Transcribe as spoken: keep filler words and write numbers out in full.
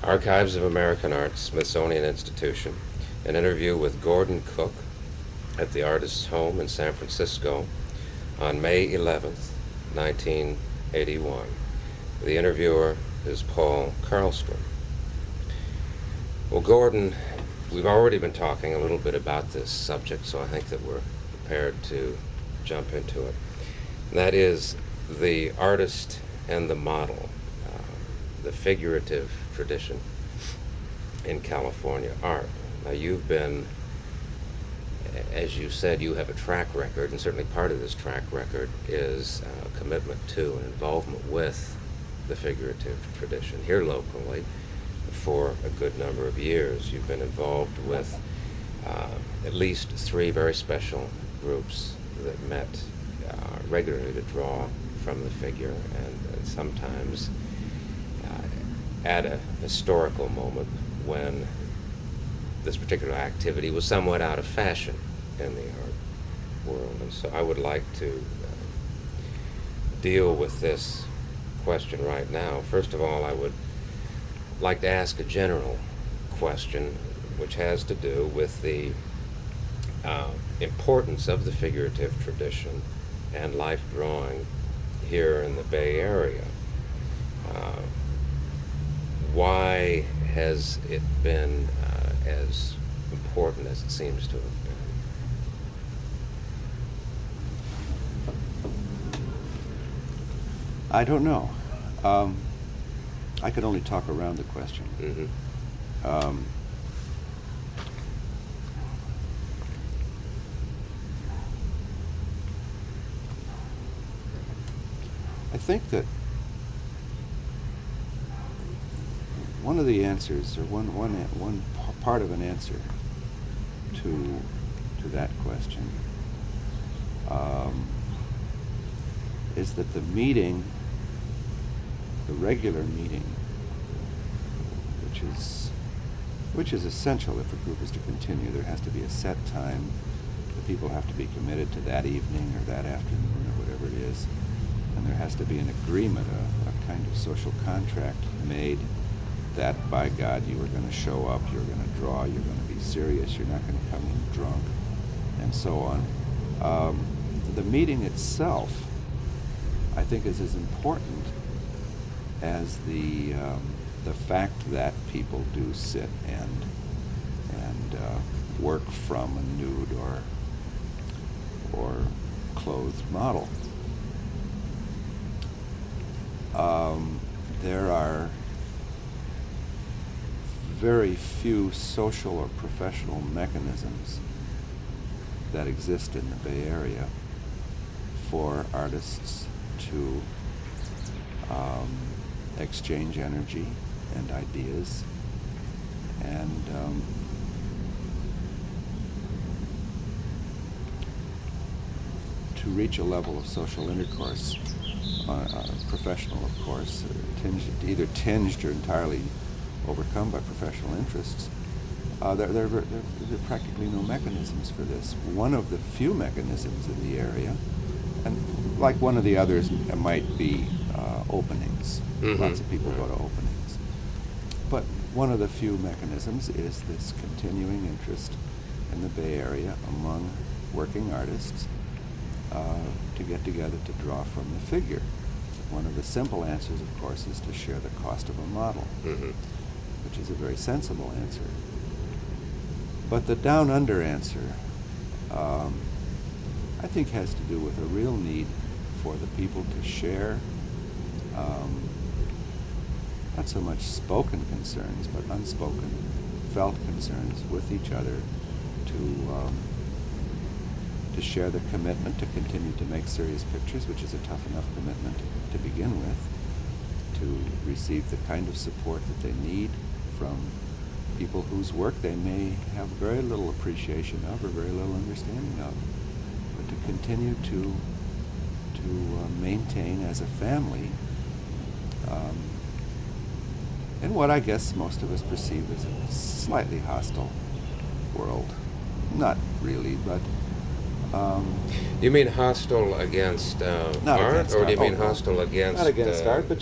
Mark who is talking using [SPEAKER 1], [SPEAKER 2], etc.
[SPEAKER 1] Archives of American Art, Smithsonian Institution, an interview with Gordon Cook at the artist's home in San Francisco on May eleventh, nineteen eighty-one. The interviewer is Paul Karlstrom. Well, Gordon, we've already been talking a little bit about this subject, so I think that we're prepared to jump into it. And that is the artist and the model, uh, the figurative tradition in California art. Now, you've been, as you said, you have a track record, and certainly part of this track record is a uh, commitment to and involvement with the figurative tradition here locally for a good number of years. You've been involved with uh, at least three very special groups that met uh, regularly to draw from the figure, and, and sometimes uh, at a historical moment when this particular activity was somewhat out of fashion in the art world. And so I would like to uh, deal with this question right now. First of all, I would like to ask a general question which has to do with the uh, importance of the figurative tradition and life drawing here in the Bay Area. Uh, why has it been uh, as important as it seems to have been?
[SPEAKER 2] I don't know. Um, I could only talk around the question.
[SPEAKER 1] Mm-hmm.
[SPEAKER 2] Um, I think that one of the answers, or one one one p- part of an answer to to that question, um, is that the meeting, the regular meeting, which is which is essential if a group is to continue. There has to be a set time. The people have to be committed to that evening or that afternoon or whatever it is. And there has to be an agreement, a, a kind of social contract made that, by God, you are going to show up, you're going to draw, you're going to be serious, you're not going to come in drunk, and so on. Um, the meeting itself, I think, is as important as the um, the fact that people do sit and and uh, work from a nude or or clothed model. Um, there are very few social or professional mechanisms that exist in the Bay Area for artists to um, exchange energy and ideas and um, to reach a level of social intercourse, uh, uh, professional of course, uh, tinged, either tinged or entirely overcome by professional interests. Uh, there, there, there, there are practically no mechanisms for this. One of the few mechanisms in the area, and like one of the others, it might be uh, openings.
[SPEAKER 1] Mm-hmm.
[SPEAKER 2] Lots of people go to openings. But one of the few mechanisms is this continuing interest in the Bay Area among working artists uh, to get together to draw from the figure. One of the simple answers, of course, is to share the cost of a model,
[SPEAKER 1] Mm-hmm.
[SPEAKER 2] which is a very sensible answer. But the down-under answer, um, I think, has to do with a real need for the people to share um, not so much spoken concerns, but unspoken, felt concerns with each other, to um, to share the commitment to continue to make serious pictures, which is a tough enough commitment to begin with, to receive the kind of support that they need from people whose work they may have very little appreciation of or very little understanding of, but to continue to to uh, maintain as a family um, in what I guess most of us perceive as a slightly hostile world. Not really, but um,
[SPEAKER 1] You mean hostile against uh,
[SPEAKER 2] Not
[SPEAKER 1] art,
[SPEAKER 2] against
[SPEAKER 1] or do you
[SPEAKER 2] art.
[SPEAKER 1] mean
[SPEAKER 2] Oh,
[SPEAKER 1] hostile against
[SPEAKER 2] not against
[SPEAKER 1] uh,
[SPEAKER 2] art, but